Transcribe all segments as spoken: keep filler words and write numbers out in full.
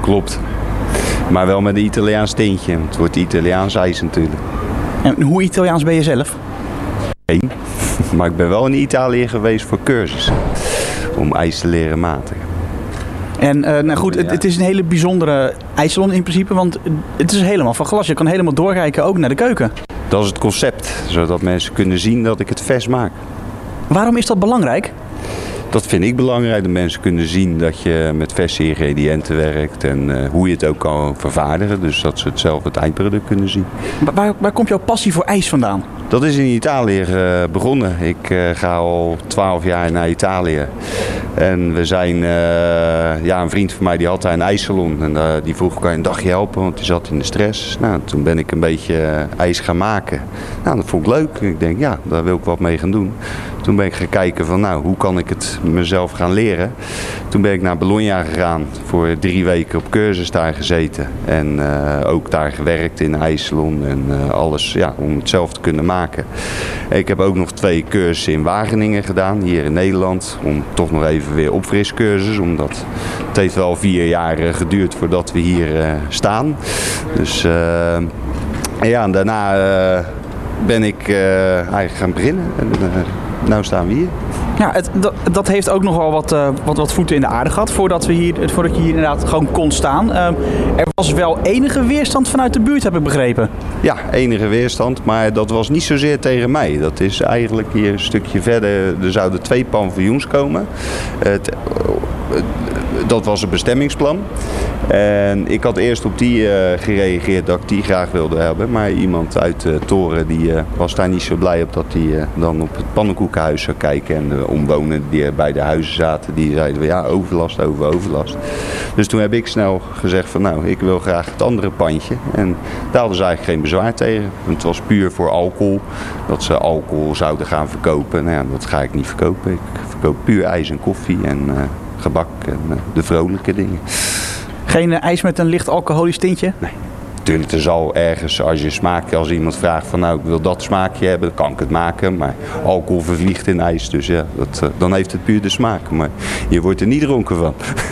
Klopt. Maar wel met een Italiaans tintje. Het wordt Italiaans ijs natuurlijk. En hoe Italiaans ben je zelf? Nee, maar ik ben wel in Italië geweest voor cursussen. Om ijs te leren matigen. En uh, nou goed, het, het is een hele bijzondere ijssalon in principe, want het is helemaal van glas. Je kan helemaal doorkijken ook naar de keuken. Dat is het concept, zodat mensen kunnen zien dat ik het vers maak. Waarom is dat belangrijk? Dat vind ik belangrijk, dat mensen kunnen zien dat je met verse ingrediënten werkt en uh, hoe je het ook kan vervaardigen. Dus dat ze het zelf het eindproduct kunnen zien. Waar, waar komt jouw passie voor ijs vandaan? Dat is in Italië uh, begonnen. Ik uh, ga al twaalf jaar naar Italië. En we zijn, uh, ja, een vriend van mij die had daar een ijssalon. En uh, die vroeg, kan je een dagje helpen? Want die zat in de stress. Nou, toen ben ik een beetje uh, ijs gaan maken. Nou, dat vond ik leuk. Ik denk, ja, daar wil ik wat mee gaan doen. Toen ben ik gaan kijken van, nou, hoe kan ik het mezelf gaan leren? Toen ben ik naar Bologna gegaan. Voor drie weken op cursus daar gezeten. En uh, ook daar gewerkt in een ijssalon. En uh, alles, ja, om het zelf te kunnen maken. Ik heb ook nog twee cursussen in Wageningen gedaan, hier in Nederland. Om toch nog even weer opfriscursus. Omdat het heeft wel vier jaar uh, geduurd voordat we hier uh, staan. Dus uh, ja, en daarna uh, ben ik uh, eigenlijk gaan beginnen. En uh, nu staan we hier. Ja, het, dat, dat heeft ook nog wel wat, uh, wat, wat voeten in de aarde gehad voordat, we hier, voordat je hier inderdaad gewoon kon staan. Uh, er was wel enige weerstand vanuit de buurt, heb ik begrepen. Ja, enige weerstand, maar dat was niet zozeer tegen mij. Dat is eigenlijk hier een stukje verder, er zouden twee paviljoens komen. Het, dat was een bestemmingsplan. En ik had eerst op die uh, gereageerd dat ik die graag wilde hebben. Maar iemand uit de toren die, uh, was daar niet zo blij op dat hij uh, dan op het pannenkoekenhuis zou kijken. En de omwonenden die bij de huizen zaten, die zeiden ja, overlast over overlast. Dus toen heb ik snel gezegd van nou, ik wil graag het andere pandje. En daar hadden ze eigenlijk geen bezwaar tegen. Het was puur voor alcohol. Dat ze alcohol zouden gaan verkopen. Nou ja, dat ga ik niet verkopen. Ik verkoop puur ijs en koffie en uh, gebak en uh, de vrolijke dingen. Geen uh, ijs met een licht alcoholisch tintje? Nee. Natuurlijk, er zal ergens, als je smaak, als iemand vraagt van nou ik wil dat smaakje hebben, dan kan ik het maken. Maar alcohol vervliegt in ijs, dus ja, dat, uh, dan heeft het puur de smaak. Maar je wordt er niet dronken van.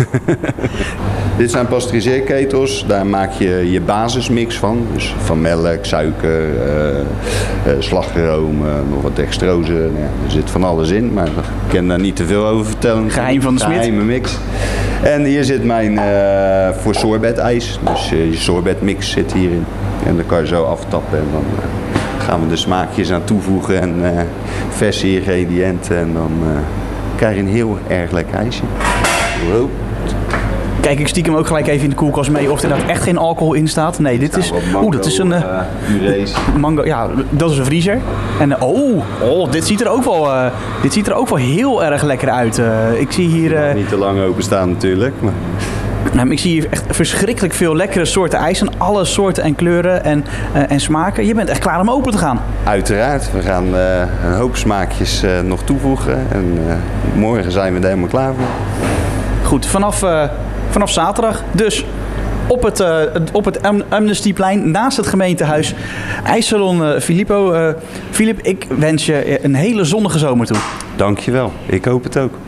Dit zijn pasteuriseerketels, daar maak je je basismix van. Dus van melk, suiker, uh, uh, slagroom, uh, nog wat dextrose. Nou ja, er zit van alles in, maar ik kan daar niet te veel over vertellen. Geheim van de smid. Geheime mix. En hier zit mijn uh, voor sorbetijs. Dus uh, je sorbetmix zit hierin. En dan kan je zo aftappen en dan uh, gaan we de smaakjes aan toevoegen en uh, verse ingrediënten. En dan uh, krijg je een heel erg lekker ijsje. Wow. Kijk ik stiekem ook gelijk even in de koelkast mee of er daar echt geen alcohol in staat. Nee, dit is... Oeh, dat is een... Uh, purees. Mango, ja, dat is een vriezer. En uh, oh, oh, dit ziet er ook wel, uh, dit ziet er ook wel heel erg lekker uit. Uh, ik zie hier... Uh, niet te lang openstaan natuurlijk, maar... Nou, ik zie hier echt verschrikkelijk veel lekkere soorten ijs. Alle soorten en kleuren en, uh, en smaken. Je bent echt klaar om open te gaan. Uiteraard. We gaan uh, een hoop smaakjes uh, nog toevoegen. En uh, morgen zijn we er helemaal klaar voor. Goed, vanaf, uh, vanaf zaterdag dus op het, uh, op het Amnestyplein naast het gemeentehuis. IJssalon uh, Filippo. Uh, Filip, ik wens je een hele zonnige zomer toe. Dankjewel. Ik hoop het ook.